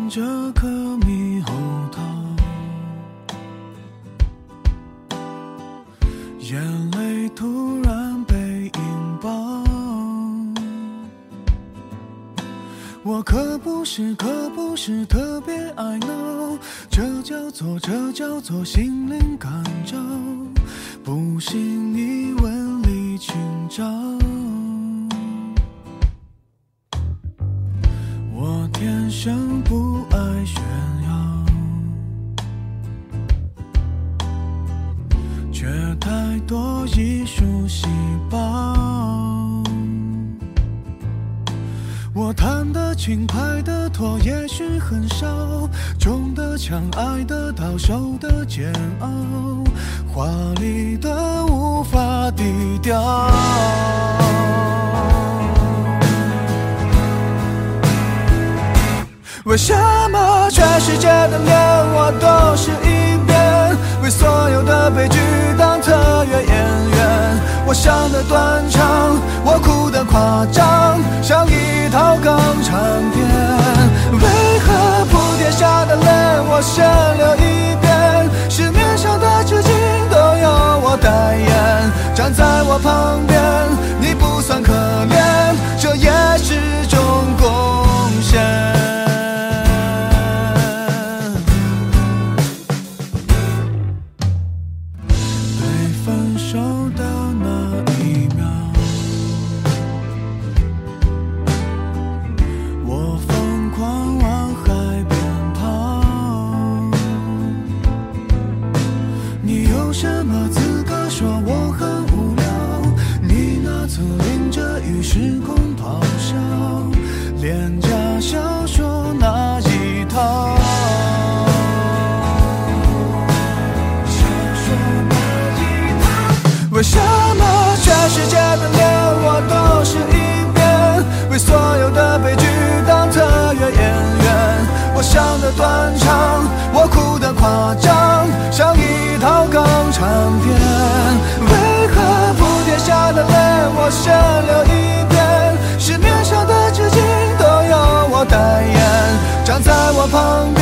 这颗猕猴桃，眼泪突然被引爆。我可不是特别爱闹，这叫做心灵感召，不信你问李清照。我天生不爱炫耀，却太多艺术细胞。我弹得轻拍得脱也许很少，重的强爱得到手的煎熬，华丽的无法低调。为什么全世界的脸我都是一遍，为所有的悲剧当特约演员。我想得断肠，我哭得夸张，像一套港产片。为何铺天下的泪我先流一遍，市面上的纸巾都由我代言。站在我旁边你不算可怜，这也是种贡献。时空咆哮，廉价小说那一套，为什么全世界的脸我都是一遍，为所有的悲剧当特约演员。我想得断肠，我哭得夸张，像一套港产片。为何铺天下的泪我先流一遍，市面上的纸巾都由我代言。站在我旁边